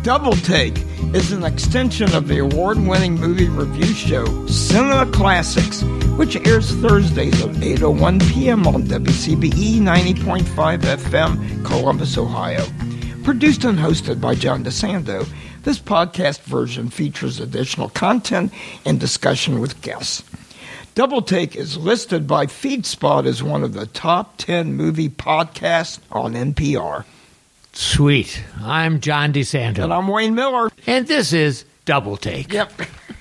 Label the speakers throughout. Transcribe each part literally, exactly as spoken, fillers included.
Speaker 1: Double Take is an extension of the award-winning movie review show Cinema Classics, which airs Thursdays at eight oh one p.m. on W C B E ninety point five F M, Columbus, Ohio. Produced and hosted by John DeSando, this podcast version features additional content and discussion with guests. Double Take is listed by FeedSpot as one of the top ten movie podcasts on N P R.
Speaker 2: Sweet. I'm John DeSanto.
Speaker 1: And I'm Wayne Miller.
Speaker 2: And this is Double Take.
Speaker 1: Yep.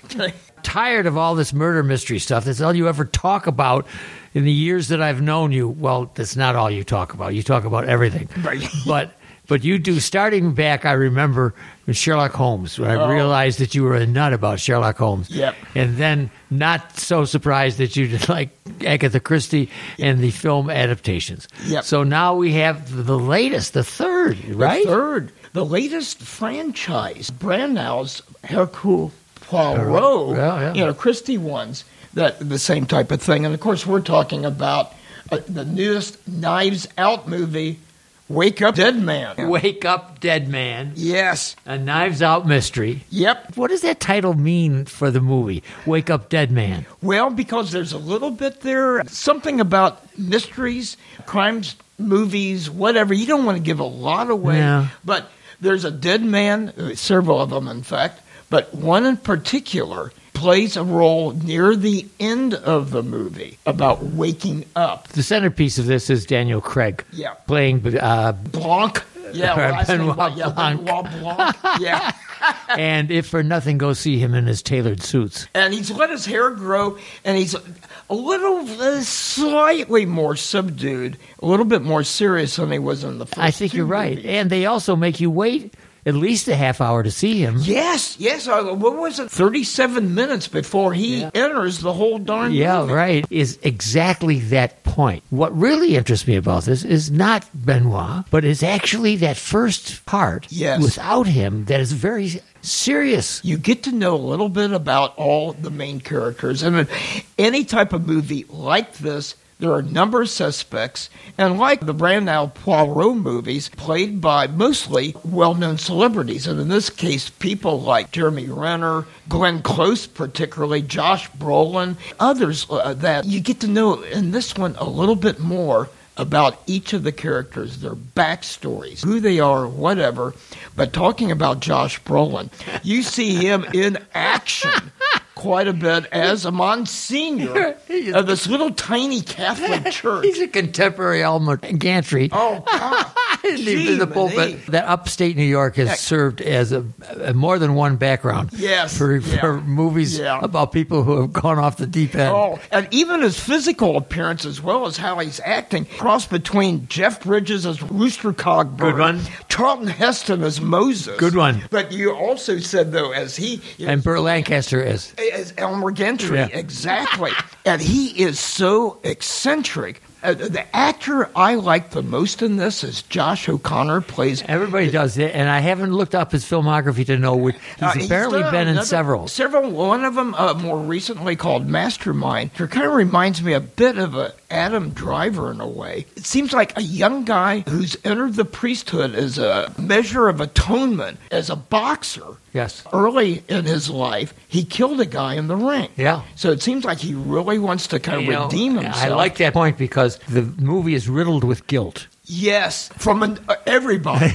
Speaker 2: Tired of all this murder mystery stuff. That's all you ever talk about in the years that I've known you. Well, that's not all you talk about. You talk about everything.
Speaker 1: Right.
Speaker 2: But but you do, starting back, I remember with Sherlock Holmes, when I
Speaker 1: Oh.
Speaker 2: realized that you were a nut about Sherlock Holmes.
Speaker 1: Yep.
Speaker 2: And then not so surprised that you did like Agatha Christie and the film adaptations.
Speaker 1: Yep.
Speaker 2: So now we have the latest, the third, right?
Speaker 1: The third. The latest franchise, Brandau's Hercule Poirot,
Speaker 2: Yeah, yeah.
Speaker 1: you know, Christie ones, that the same type of thing. And, of course, we're talking about uh, the newest Knives Out movie, Wake Up Dead Man.
Speaker 2: Wake Up Dead Man,
Speaker 1: Yes.
Speaker 2: a Knives Out mystery.
Speaker 1: Yep.
Speaker 2: What does that title mean for the movie, Wake Up Dead Man?
Speaker 1: Well, because there's a little bit there, something about mysteries, crimes, movies, whatever. You don't want to give a lot away.
Speaker 2: Yeah.
Speaker 1: But there's a dead man, uh, several of them, in fact, but one in particular plays a role near the end of the movie about waking up.
Speaker 2: The centerpiece of this is Daniel Craig
Speaker 1: Yeah.
Speaker 2: playing uh,
Speaker 1: Blanc. Yeah,
Speaker 2: Or
Speaker 1: last name,
Speaker 2: Benoit
Speaker 1: yeah,
Speaker 2: Blanc.
Speaker 1: Benoit Blanc. Yeah.
Speaker 2: and if for nothing, go see him in his tailored suits.
Speaker 1: And he's let his hair grow, and he's a little, uh, slightly more subdued, a little bit more serious than he was in the first
Speaker 2: I think
Speaker 1: two
Speaker 2: you're right.
Speaker 1: movies.
Speaker 2: And they also make you wait at least a half hour to see him.
Speaker 1: Yes, yes. Uh, what was it? thirty-seven minutes before he
Speaker 2: Yeah.
Speaker 1: enters the whole darn
Speaker 2: Yeah,
Speaker 1: movie.
Speaker 2: right. Is exactly that point. What really interests me about this is not Benoit, but is actually that first part
Speaker 1: Yes.
Speaker 2: without him that is very serious.
Speaker 1: You get to know a little bit about all the main characters. And in any type of movie like this, there are a number of suspects, and like the Brandau Poirot movies, played by mostly well-known celebrities. And in this case, people like Jeremy Renner, Glenn Close particularly, Josh Brolin, others uh, that you get to know in this one a little bit more about each of the characters, their backstories, who they are, whatever. But talking about Josh Brolin, you see him in action quite a bit as a Monsignor of this little tiny Catholic church.
Speaker 2: He's a contemporary Elmer Gantry.
Speaker 1: Oh, God.
Speaker 2: in the, in the pulpit. That upstate New York has
Speaker 1: Heck.
Speaker 2: served as a, a more than one background
Speaker 1: Yes,
Speaker 2: for,
Speaker 1: yeah.
Speaker 2: for movies
Speaker 1: Yeah.
Speaker 2: about people who have gone off the deep end.
Speaker 1: Oh, and even his physical appearance as well as how he's acting, cross between Jeff Bridges as Rooster Cogburn,
Speaker 2: Good one.
Speaker 1: Charlton Heston as Moses.
Speaker 2: Good one.
Speaker 1: But you also said, though, as he...
Speaker 2: And Burt Lancaster is.
Speaker 1: As Elmer Gantry,
Speaker 2: Yeah.
Speaker 1: exactly. And he is so eccentric. Uh, the actor I like the most in this is Josh O'Connor, plays...
Speaker 2: Everybody does it, and I haven't looked up his filmography to know which. He's
Speaker 1: Uh,
Speaker 2: apparently
Speaker 1: done
Speaker 2: been in
Speaker 1: another-
Speaker 2: several.
Speaker 1: Several. One of them uh, more recently called Mastermind. It kind of reminds me a bit of a Adam Driver in a way. It seems like a young guy who's entered the priesthood as a measure of atonement, as a boxer.
Speaker 2: Yes.
Speaker 1: Early in his life, he killed a guy in the ring.
Speaker 2: Yeah.
Speaker 1: So it seems like he really wants to kind of
Speaker 2: You know,
Speaker 1: redeem himself.
Speaker 2: I like that point because the movie is riddled with guilt.
Speaker 1: Yes, from an, uh, everybody.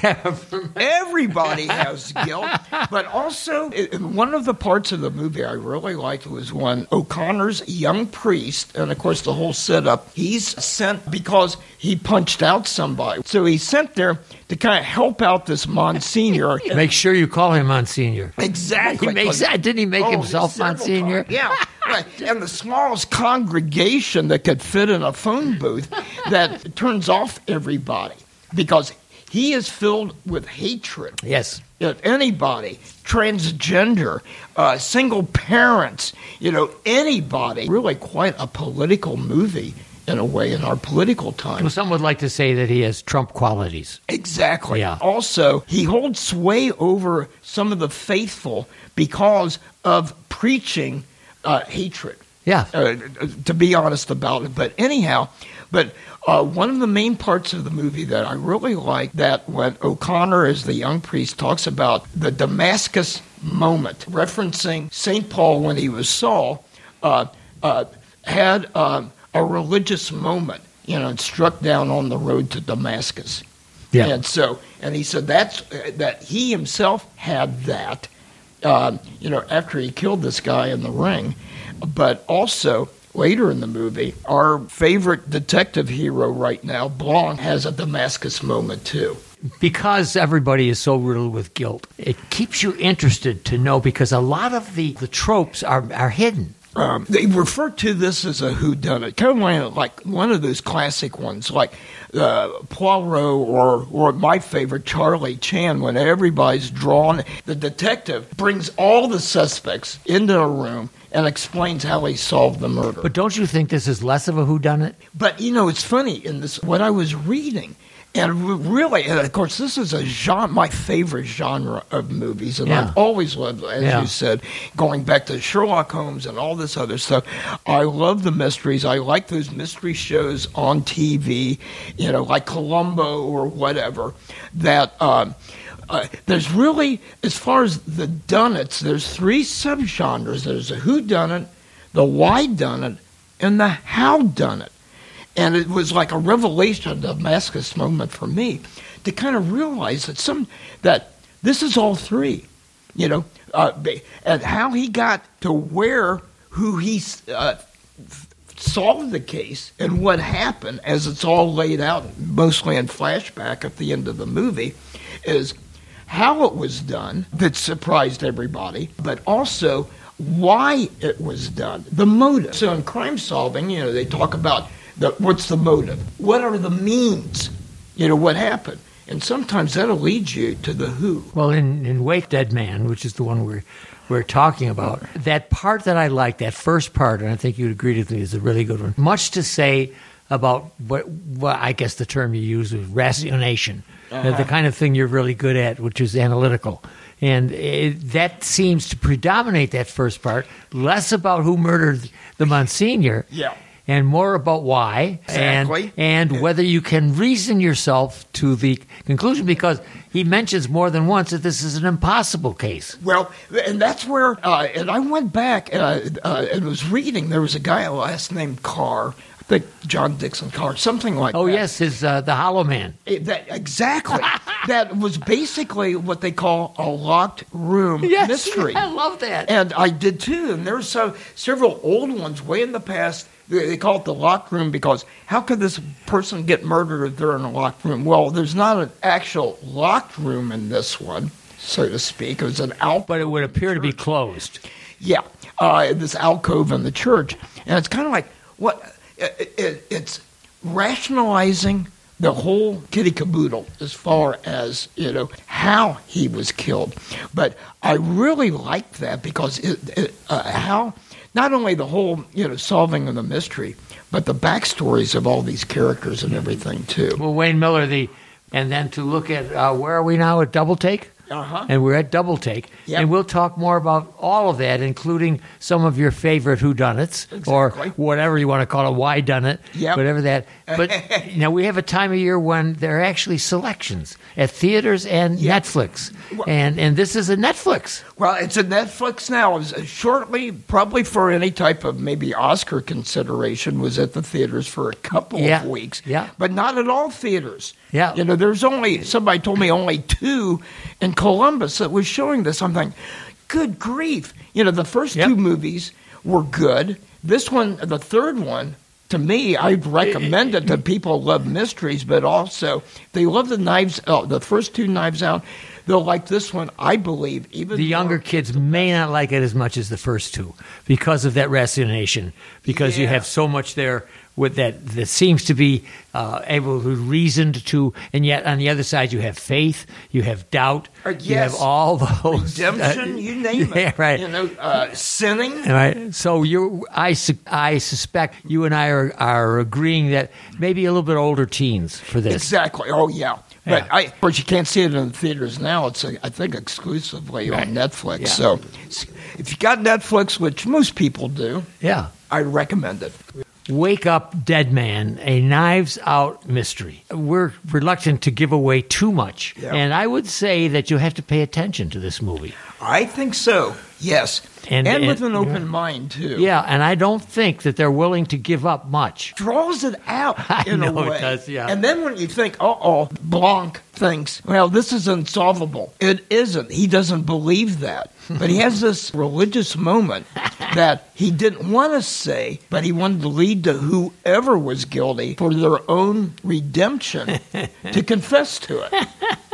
Speaker 1: Everybody has guilt. But also, i- one of the parts of the movie I really liked was when O'Connor's young priest, and of course the whole setup, he's sent because he punched out somebody. So he's sent there to kind of help out this Monsignor.
Speaker 2: Make sure you call him Monsignor.
Speaker 1: Exactly.
Speaker 2: He makes that. Didn't he make
Speaker 1: Oh,
Speaker 2: himself
Speaker 1: several
Speaker 2: Monsignor?
Speaker 1: times. Yeah. Right. And the smallest congregation that could fit in a phone booth that turns off everybody because he is filled with hatred.
Speaker 2: Yes.
Speaker 1: If anybody, transgender, uh, single parents, you know, anybody, really quite a political movie in a way in our political
Speaker 2: Well,
Speaker 1: times.
Speaker 2: some would like to say that he has Trump qualities.
Speaker 1: Exactly.
Speaker 2: Yeah.
Speaker 1: Also, he holds sway over some of the faithful because of preaching uh, hatred.
Speaker 2: Yeah.
Speaker 1: Uh, to be honest about it. But anyhow, but uh, one of the main parts of the movie that I really like, that when O'Connor, as the young priest, talks about the Damascus moment, referencing Saint Paul when he was Saul, uh, uh, had uh, a religious moment, you know, and struck down on the road to Damascus.
Speaker 2: Yeah.
Speaker 1: And so, and he said that's that he himself had that, um, you know, after he killed this guy in the ring, but also later in the movie, our favorite detective hero right now, Blanc, has a Damascus moment too.
Speaker 2: Because everybody is so riddled with guilt, it keeps you interested to know, because a lot of the, the tropes are, are hidden.
Speaker 1: Um, they refer to this as a whodunit, kind of like one of those classic ones, like uh, Poirot or, or my favorite, Charlie Chan, when everybody's drawn. The detective brings all the suspects into a room and explains how he solved the murder.
Speaker 2: But don't you think this is less of a whodunit?
Speaker 1: But, you know, it's funny, in this, what I was reading, and really, and of course, this is a genre, my favorite genre of movies, and
Speaker 2: Yeah.
Speaker 1: I've always loved, as
Speaker 2: Yeah.
Speaker 1: you said, going back to Sherlock Holmes and all this other stuff. I love the mysteries. I like those mystery shows on T V, you know, like Columbo or whatever, that um, uh, there's really, as far as the dunnits, there's three subgenres. There's a whodunit, the why dunnit, and the how dunnit. And it was like a revelation, a Damascus moment for me, to kind of realize that some that this is all three, you know, uh, and how he got to where who he uh, solved the case and what happened, as it's all laid out, mostly in flashback at the end of the movie, is how it was done that surprised everybody, but also why it was done, the motive. So in crime solving, you know, they talk about The, what's the motive? What are the means? You know, what happened? And sometimes that'll lead you to the who.
Speaker 2: Well, in, in Wake Dead Man, which is the one we're, we're talking about, that part that I like, that first part, and I think you'd agree with me, is a really good one. Much to say about what, what I guess the term you use is ratiocination, uh-huh. the kind of thing you're really good at, which is analytical. And it, that seems to predominate that first part, less about who murdered the Monsignor.
Speaker 1: Yeah.
Speaker 2: And more about why,
Speaker 1: exactly.
Speaker 2: and, and whether you can reason yourself to the conclusion, because he mentions more than once that this is an impossible case.
Speaker 1: Well, and that's where, uh, and I went back uh, uh, and was reading, there was a guy last name Carr, I think John Dixon Carr, something like
Speaker 2: oh,
Speaker 1: that.
Speaker 2: Oh, yes, his uh, The Hollow Man.
Speaker 1: It, that, exactly. That was basically what they call a locked room
Speaker 2: yes,
Speaker 1: mystery.
Speaker 2: I love that.
Speaker 1: And I did too, and there's so, several old ones way in the past. They call it the locked room because how could this person get murdered if they're in a locked room? Well, there's not an actual locked room in this one, so to speak. It was an alcove.
Speaker 2: But it would appear to be closed.
Speaker 1: Yeah, uh, this alcove in the church. And it's kind of like, what? It, it, it's rationalizing the whole kitty caboodle as far as, you know, how he was killed. But I really liked that because it, it, uh, how... not only the whole, you know, solving of the mystery, but the backstories of all these characters and everything too.
Speaker 2: Well, Wayne Miller, the, and then to look at uh, where are we now at Double Take?
Speaker 1: Uh-huh.
Speaker 2: And we're at Double Take,
Speaker 1: yep.
Speaker 2: and we'll talk more about all of that, including some of your favorite whodunits,
Speaker 1: exactly.
Speaker 2: or whatever you want to call it, why done it,
Speaker 1: yep.
Speaker 2: whatever that. But you know, we have a time of year when there are actually selections at theaters and
Speaker 1: yep.
Speaker 2: Netflix,
Speaker 1: well,
Speaker 2: and and this is a Netflix.
Speaker 1: Well, it's a Netflix now. It was shortly, probably for any type of maybe Oscar consideration, was at the theaters for a couple
Speaker 2: yeah.
Speaker 1: of weeks.
Speaker 2: Yeah,
Speaker 1: but not at all theaters.
Speaker 2: Yeah,
Speaker 1: you know, there's only somebody told me only two in Columbus that was showing this. I'm thinking, good grief! You know, the first
Speaker 2: yep.
Speaker 1: two movies were good. This one, the third one, to me, I'd recommend it to people who love mysteries, but also they love the Knives. Uh, the first two Knives Out. They'll like this one, I believe. Even
Speaker 2: the younger
Speaker 1: more.
Speaker 2: kids may not like it as much as the first two because of that ratiocination. Because
Speaker 1: yeah.
Speaker 2: you have so much there with that that seems to be uh, able to reason to, and yet on the other side you have faith, you have doubt,
Speaker 1: uh, yes.
Speaker 2: you have all those
Speaker 1: redemption,
Speaker 2: uh,
Speaker 1: you name it.
Speaker 2: Yeah, right.
Speaker 1: You know, uh, sinning.
Speaker 2: Right. So you, I, su- I suspect you and I are, are agreeing that maybe a little bit older teens for this.
Speaker 1: Exactly. Oh yeah. But
Speaker 2: yeah.
Speaker 1: I, of course, you can't see it in the theaters now. It's, I think, exclusively
Speaker 2: right.
Speaker 1: on Netflix.
Speaker 2: Yeah.
Speaker 1: So, if you got Netflix, which most people do,
Speaker 2: yeah,
Speaker 1: I recommend it.
Speaker 2: Wake Up Dead Man, a Knives Out mystery. We're reluctant to give away too much,
Speaker 1: Yeah.
Speaker 2: and I would say that you have to pay attention to this movie.
Speaker 1: I think so, yes.
Speaker 2: And-
Speaker 1: And, with
Speaker 2: and-
Speaker 1: an open mind, too.
Speaker 2: Yeah, and I don't think that they're willing to give up much.
Speaker 1: Draws it out
Speaker 2: I
Speaker 1: in
Speaker 2: know
Speaker 1: a
Speaker 2: it
Speaker 1: way.
Speaker 2: does, yeah.
Speaker 1: And then when you think, uh-oh, Blanc thinks, well, this is unsolvable. It isn't. He doesn't believe that. But he has this religious moment that he didn't want to say, but he wanted to lead to whoever was guilty for their own redemption to confess to it.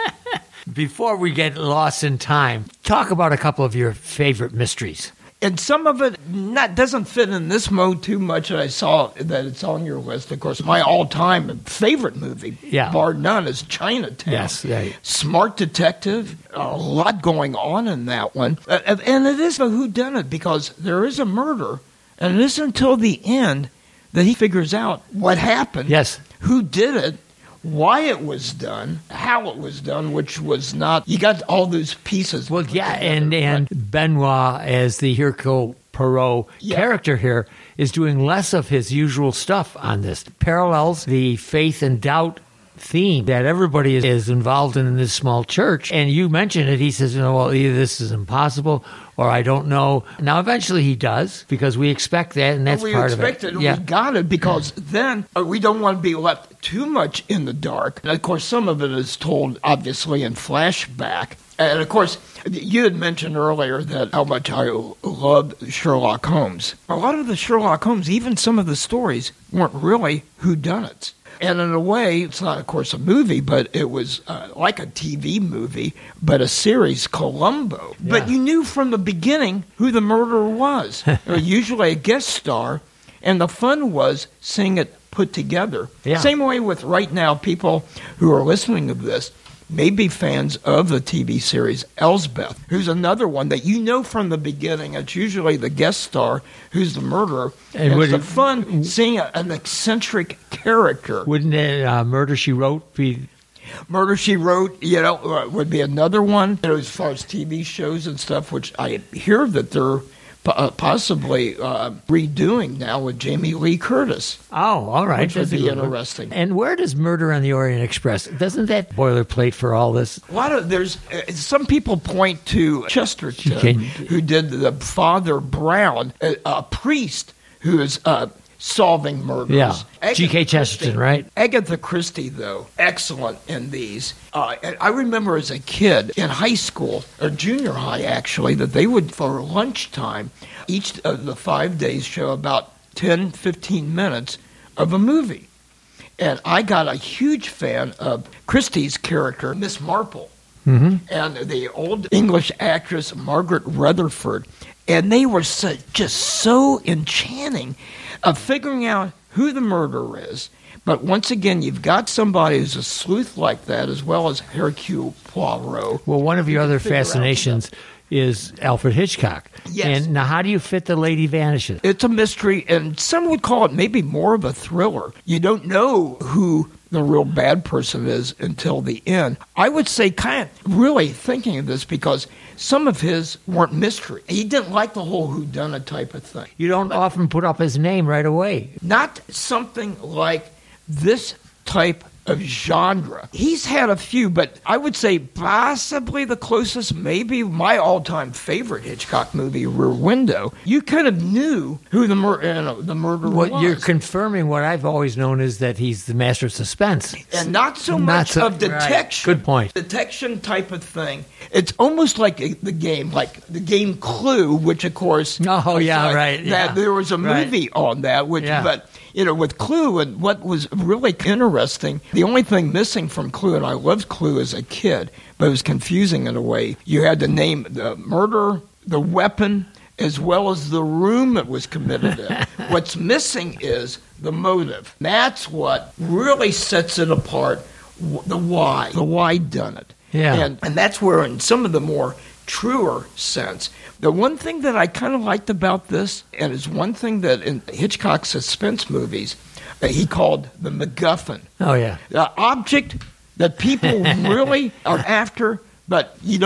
Speaker 2: Before we get lost in time, talk about a couple of your favorite mysteries.
Speaker 1: And some of it not doesn't fit in this mode too much. And I saw that it's on your list. Of course, my all-time favorite movie,
Speaker 2: Yeah.
Speaker 1: bar none, is Chinatown.
Speaker 2: Yes, right.
Speaker 1: Smart detective, a lot going on in that one. Uh, and it is a whodunit because there is a murder, and it isn't until the end that he figures out what happened,
Speaker 2: Yes.
Speaker 1: who did it, why it was done, how it was done, which was not. You got all those pieces.
Speaker 2: Well,
Speaker 1: put
Speaker 2: yeah,
Speaker 1: together,
Speaker 2: and,
Speaker 1: but-
Speaker 2: and Benoit as the Hercule Poirot
Speaker 1: Yeah.
Speaker 2: character here is doing less of his usual stuff on this. Parallels the faith and doubt theme that everybody is, is involved in in this small church. And you mentioned it. He says, you know, well, either this is impossible or I don't know. Now, eventually he does because we expect that, and that's
Speaker 1: we
Speaker 2: part of it.
Speaker 1: expected,
Speaker 2: Yeah.
Speaker 1: we got it because then uh, we don't want to be left too much in the dark. And of course, some of it is told obviously in flashback. And of course, you had mentioned earlier that how much I loved Sherlock Holmes. A lot of the Sherlock Holmes, even some of the stories, weren't really whodunits. And in a way, it's not, of course, a movie, but it was uh, like a T V movie, but a series, Columbo.
Speaker 2: Yeah.
Speaker 1: But you knew from the beginning who the murderer was. Or usually a guest star, and the fun was seeing it put together.
Speaker 2: Yeah.
Speaker 1: Same way with right now, people who are listening to this may be fans of the T V series Elsbeth, who's another one that you know from the beginning. It's usually the guest star who's the murderer.
Speaker 2: And
Speaker 1: And
Speaker 2: would
Speaker 1: it's the
Speaker 2: it-
Speaker 1: fun seeing a, an eccentric character.
Speaker 2: Wouldn't it, uh, Murder, She Wrote be...
Speaker 1: Murder, She Wrote, you know, uh, would be another one. You know, as far as T V shows and stuff, which I hear that they're po- uh, possibly uh, redoing now with Jamie Lee Curtis.
Speaker 2: Oh, all right.
Speaker 1: Which would
Speaker 2: That's a
Speaker 1: be
Speaker 2: good one.
Speaker 1: interesting.
Speaker 2: And where does Murder on the Orient Express? Doesn't that boilerplate for all this?
Speaker 1: A lot of there's uh, some people point to Chesterton,
Speaker 2: Okay.
Speaker 1: who did the Father Brown, a, a priest who is uh, solving murders.
Speaker 2: Yeah.
Speaker 1: Agatha
Speaker 2: G K Chesterton,
Speaker 1: Christie-
Speaker 2: right?
Speaker 1: Agatha Christie, though, excellent in these. Uh, and I remember as a kid in high school, or junior high actually, that they would, for lunchtime, each of the five days show about ten, fifteen minutes of a movie. And I got a huge fan of Christie's character, Miss Marple,
Speaker 2: Mm-hmm.
Speaker 1: and the old English actress Margaret Rutherford. And they were so, just so enchanting of figuring out who the murderer is. But once again, you've got somebody who's a sleuth like that, as well as Hercule Poirot.
Speaker 2: Well, one of your
Speaker 1: You can
Speaker 2: other
Speaker 1: figure out
Speaker 2: fascinations is Alfred Hitchcock.
Speaker 1: Yes.
Speaker 2: And now, how do you fit The Lady Vanishes?
Speaker 1: It's a mystery, and some would call it maybe more of a thriller. You don't know who the real bad person is until the end. I would say kind of really thinking of this because some of his weren't mystery. He didn't like the whole whodunit type of thing.
Speaker 2: You don't often put up his name right away.
Speaker 1: Not something like this type of genre. He's had a few, but I would say possibly the closest, maybe my all-time favorite Hitchcock movie, Rear Window. You kind of knew who the, mur- you know, the murderer
Speaker 2: What
Speaker 1: was.
Speaker 2: you're confirming what I've always known is that he's the master of suspense.
Speaker 1: and not so
Speaker 2: Not
Speaker 1: much
Speaker 2: so-
Speaker 1: of detection.
Speaker 2: right. Good point.
Speaker 1: Detection type of thing. It's almost like a, the game, like the game Clue, which of course.
Speaker 2: Oh,
Speaker 1: I
Speaker 2: yeah,
Speaker 1: thought
Speaker 2: right,
Speaker 1: That
Speaker 2: yeah.
Speaker 1: there was a
Speaker 2: Right.
Speaker 1: movie on that, which,
Speaker 2: Yeah.
Speaker 1: but you know, with Clue, and what was really interesting, the only thing missing from Clue, and I loved Clue as a kid, but it was confusing in a way. You had to name the murder, the weapon, as well as the room it was committed in. What's missing is the motive. That's what really sets it apart. w- The why, the why done it.
Speaker 2: Yeah.
Speaker 1: And, and that's where, in some of the more truer sense, the one thing that I kind of liked about this, and is one thing that in Hitchcock's suspense movies, uh, he called the MacGuffin.
Speaker 2: Oh, yeah.
Speaker 1: The object that people really are after, but you don't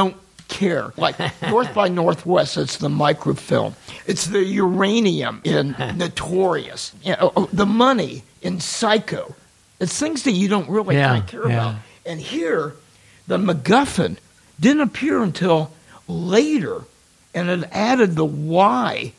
Speaker 1: care. Like North by Northwest, it's the microfilm. It's the uranium in Notorious. You know, the money in Psycho. It's things that you don't really
Speaker 2: Yeah,
Speaker 1: kind of care
Speaker 2: yeah.
Speaker 1: about. And here, the MacGuffin didn't appear until later, and it added the Y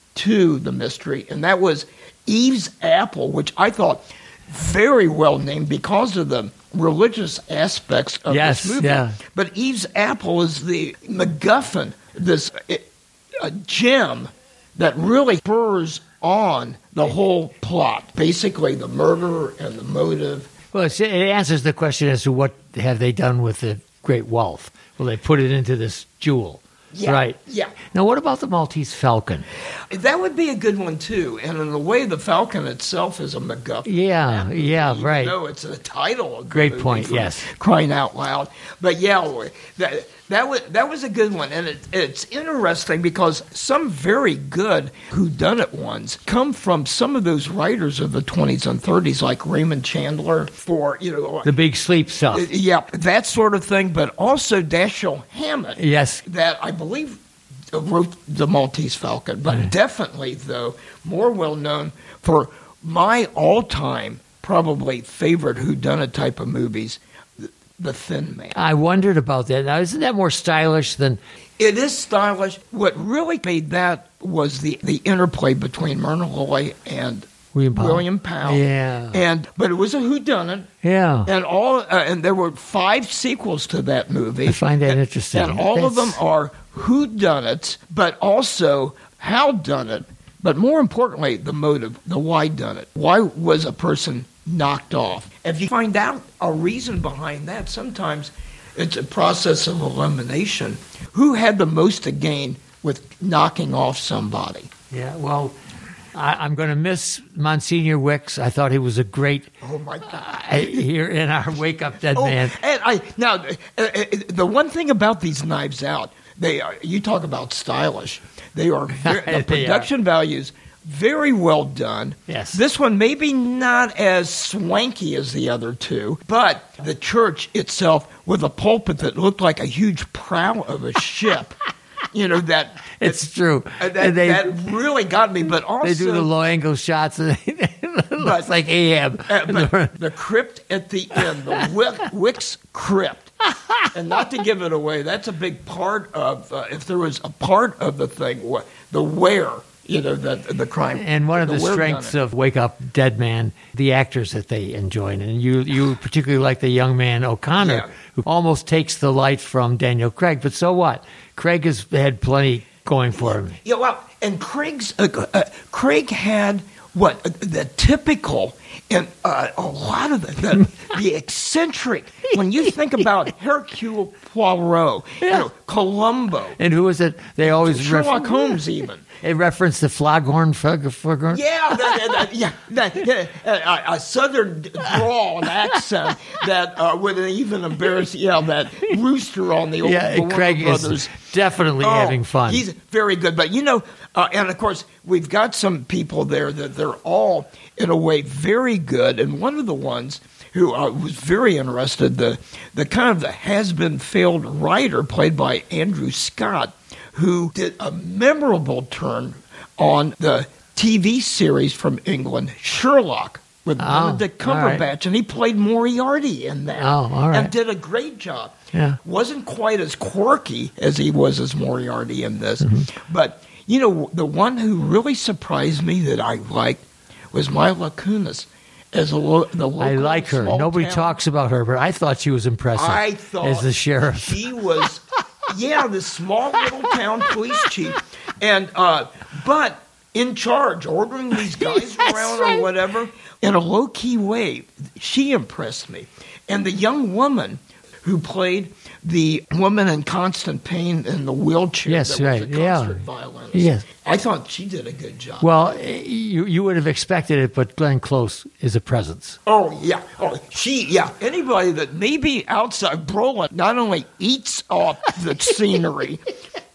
Speaker 1: to the mystery, and that was Eve's Apple, which I thought very well named because of the religious aspects of
Speaker 2: Yes,
Speaker 1: this movie.
Speaker 2: yeah.
Speaker 1: But Eve's Apple is the MacGuffin, this uh, a gem that really spurs on the whole plot. Basically, the murder and the motive.
Speaker 2: Well, it's, it answers the question as to what have they done with the great wealth. Well, they put it into this jewel.
Speaker 1: Yeah,
Speaker 2: Right.
Speaker 1: yeah.
Speaker 2: Now, what about the Maltese Falcon?
Speaker 1: That would be a good one, too. And in a way, the Falcon itself is a MacGuffin.
Speaker 2: Yeah, yeah,
Speaker 1: Even
Speaker 2: right.
Speaker 1: though it's a title of the
Speaker 2: Great
Speaker 1: movie
Speaker 2: point,
Speaker 1: for
Speaker 2: yes.
Speaker 1: Crying out loud. But yeah, that that was that was a good one, and it, it's interesting because some very good whodunit ones come from some of those writers of the twenties and thirties, like Raymond Chandler for you know
Speaker 2: The big sleep stuff.
Speaker 1: yeah that sort of thing, but also Dashiell Hammett.
Speaker 2: Yes.
Speaker 1: That I believe wrote the Maltese Falcon, but definitely, though, more well known for my all-time, probably favorite whodunit type of movies, The, the Thin Man.
Speaker 2: I wondered about that. Now, isn't that more stylish than...
Speaker 1: It is stylish. What really made that was the, the interplay between Myrna Loy and
Speaker 2: William Powell.
Speaker 1: William Powell.
Speaker 2: Yeah.
Speaker 1: And but it was a whodunit.
Speaker 2: Yeah.
Speaker 1: And all uh, and there were five sequels to that movie.
Speaker 2: I find that
Speaker 1: and,
Speaker 2: interesting.
Speaker 1: And all of them
Speaker 2: That's-
Speaker 1: are whodunits, but also how done it. But more importantly, the motive, the why done it. Why was a person knocked off? If you find out a reason behind that, sometimes it's a process of elimination. Who had the most to gain with knocking off somebody?
Speaker 2: Yeah, well, I, I'm going to miss Monsignor Wicks. I thought he was a great
Speaker 1: Oh my God!
Speaker 2: uh, here in our Wake Up Dead
Speaker 1: Oh,
Speaker 2: Man.
Speaker 1: and I now uh, uh, the one thing about these Knives Out, they are, you talk about stylish. They are very,
Speaker 2: They are.
Speaker 1: the production values very well done.
Speaker 2: Yes.
Speaker 1: This one maybe not as swanky as the other two, but the church itself with a pulpit that looked like a huge prow of a ship. You know that
Speaker 2: It's true.
Speaker 1: uh, that,
Speaker 2: And they,
Speaker 1: that really got me. But also
Speaker 2: they do the low angle shots, and it looks like Ahab.
Speaker 1: Uh, but the crypt at the end, the Wick, Wicks crypt, and not to give it away, that's a big part of, uh, if there was a part of the thing, wh- the where, you know, the, the crime.
Speaker 2: And one of the,
Speaker 1: where
Speaker 2: strengths
Speaker 1: done it.
Speaker 2: of Wake Up Dead Man, the actors that they enjoy. And you, you particularly like the young man O'Connor,
Speaker 1: Yeah.
Speaker 2: who almost takes the light from Daniel Craig. But so what? Craig has had plenty going for him.
Speaker 1: Yeah, well, and Craig's, uh, uh, Craig had what, uh, the typical, and uh, a lot of the, the, the eccentric, when you think about Hercule Poirot, you
Speaker 2: Yeah.
Speaker 1: know, Columbo,
Speaker 2: And who is it? They always
Speaker 1: Sherlock
Speaker 2: refer-
Speaker 1: Holmes even.
Speaker 2: They reference the Floghorn Frog. Frog
Speaker 1: Yeah, that, that, yeah, that, yeah, a, a southern drawl and accent that uh, would even embarrass, yeah, that rooster on the old
Speaker 2: yeah,
Speaker 1: the Warner
Speaker 2: Craig
Speaker 1: Brothers.
Speaker 2: is definitely
Speaker 1: Oh,
Speaker 2: having fun.
Speaker 1: He's very good, but you know, uh, and of course, we've got some people there that they're all in a way very good, and one of the ones who uh, was very interested, the the kind of the has been failed writer played by Andrew Scott, who did a memorable turn on the T V series from England, Sherlock, with
Speaker 2: Oh,
Speaker 1: Benedict
Speaker 2: all right.
Speaker 1: Cumberbatch, and he played Moriarty in that.
Speaker 2: Oh, all right.
Speaker 1: And did a great job.
Speaker 2: Yeah.
Speaker 1: Wasn't quite as quirky as he was as Moriarty in this.
Speaker 2: Mm-hmm.
Speaker 1: But, you know, the one who really surprised me that I liked was Mila Kunis as a lo- the local
Speaker 2: I like her.
Speaker 1: small
Speaker 2: Nobody
Speaker 1: town.
Speaker 2: talks about her, but I thought she was impressive
Speaker 1: I thought
Speaker 2: as the sheriff.
Speaker 1: she was, yeah, the small little town police chief, and uh, but in charge, ordering these guys
Speaker 2: That's
Speaker 1: around
Speaker 2: right.
Speaker 1: or whatever in a low key way. She impressed me, and the young woman who played the woman in constant pain in the wheelchair.
Speaker 2: Yes,
Speaker 1: that
Speaker 2: right,
Speaker 1: was a
Speaker 2: yeah.
Speaker 1: concert violinist.
Speaker 2: Yes.
Speaker 1: I thought she did a good job.
Speaker 2: Well, you you would have expected it, but Glenn Close is a presence.
Speaker 1: Oh, yeah. Oh, she, yeah. Anybody that maybe outside, Brolin not only eats off the scenery,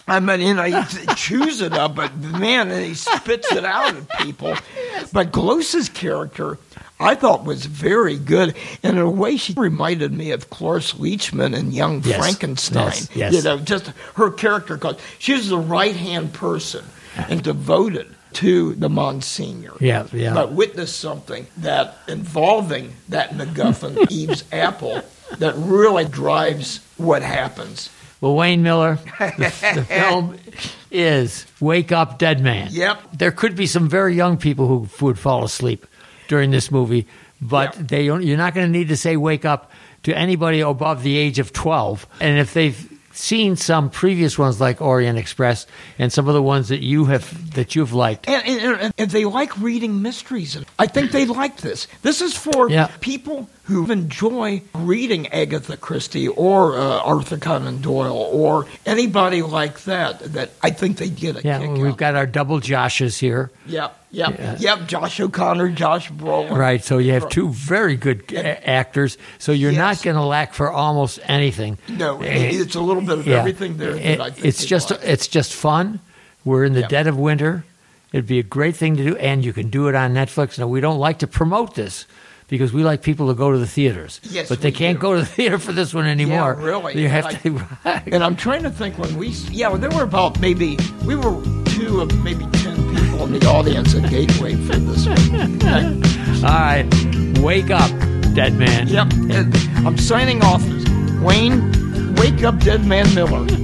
Speaker 1: I mean, you know, he chews it up, but man, he spits it out at people. But Glous's character, I thought, was very good. And in a way, she reminded me of Cloris Leachman in Young
Speaker 2: Yes.
Speaker 1: Frankenstein.
Speaker 2: Yes. Yes.
Speaker 1: You know, just her character, because she was the right-hand person and devoted to the Monsignor.
Speaker 2: Yeah, yeah.
Speaker 1: But witnessed something that involving that MacGuffin, Eve's apple, that really drives what happens.
Speaker 2: Well, Wayne Miller, the, the film is Wake Up, Dead Man.
Speaker 1: Yep.
Speaker 2: There could be some very young people who would fall asleep during this movie, but
Speaker 1: Yep.
Speaker 2: they don't, you're not going to need to say wake up to anybody above the age of twelve. And if they've seen some previous ones like Orient Express and some of the ones that you have that you've liked,
Speaker 1: And, and, and if they like reading mysteries, I think they like this. This is for
Speaker 2: Yeah.
Speaker 1: people who enjoy reading Agatha Christie or uh, Arthur Conan Doyle or anybody like that, that I think they get a
Speaker 2: yeah,
Speaker 1: kick
Speaker 2: we've
Speaker 1: out.
Speaker 2: got our double Joshes here.
Speaker 1: Yep, yep,
Speaker 2: Yeah.
Speaker 1: yep. Josh O'Connor, Josh Brolin.
Speaker 2: Right, so you have two very good a- actors, so you're
Speaker 1: Yes.
Speaker 2: not going to lack for almost anything.
Speaker 1: No,
Speaker 2: Eh,
Speaker 1: it's a little bit of
Speaker 2: yeah.
Speaker 1: everything there that
Speaker 2: It-
Speaker 1: I think
Speaker 2: it's
Speaker 1: they
Speaker 2: just
Speaker 1: like.
Speaker 2: it's just fun. We're in the
Speaker 1: Yep.
Speaker 2: dead of winter. It'd be a great thing to do, and you can do it on Netflix. Now, we don't like to promote this because we like people to go to the theaters,
Speaker 1: Yes,
Speaker 2: but they
Speaker 1: we
Speaker 2: can't
Speaker 1: do.
Speaker 2: go to the theater for this one anymore.
Speaker 1: Yeah, really.
Speaker 2: You have
Speaker 1: I-
Speaker 2: to.
Speaker 1: And I'm trying to think when we, yeah, well, there were about maybe, we were two of maybe ten people in the audience at Gateway for this one. Okay?
Speaker 2: All right, wake up, dead man.
Speaker 1: Yep. And I'm signing off as Wayne, Wake Up Dead Man Miller.